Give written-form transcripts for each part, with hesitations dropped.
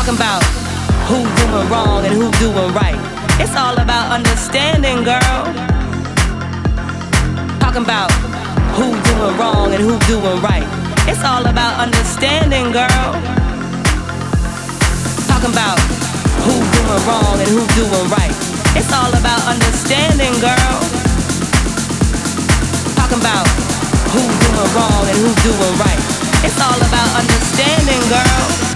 Talking about who doing wrong and who doing right. It's all about understanding, girl. Talking about who doing wrong and who doing right. It's all about understanding, girl. Talking about who doing wrong and who doing right. It's all about understanding, girl. Talking about who doing wrong and who doing right. It's all about understanding, girl.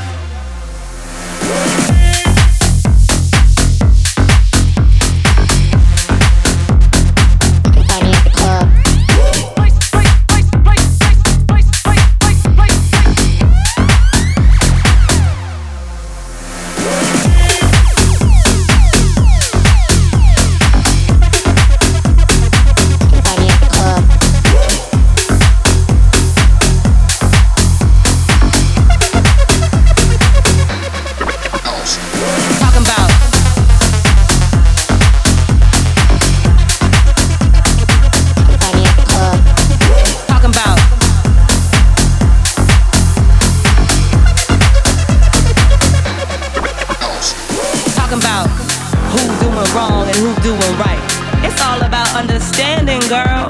Wrong and who doing right. It's all about understanding, girl.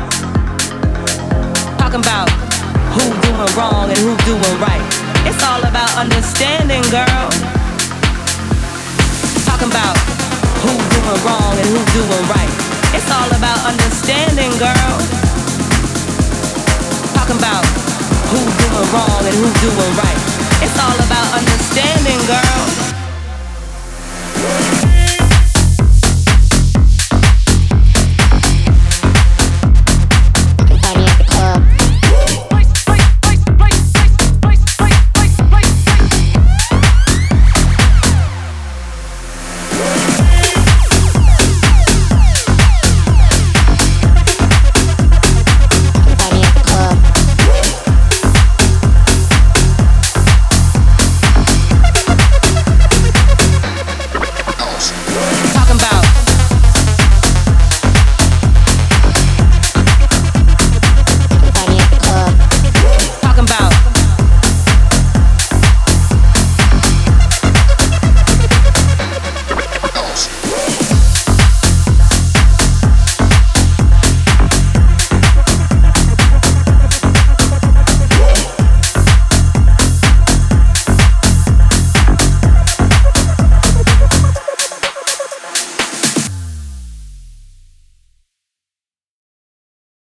Talking about who doing wrong and who doing right. It's all about understanding, girl. Talking about who doing wrong and who doing right. It's all about understanding, girl. Talking about who doing wrong and who doing right. It's all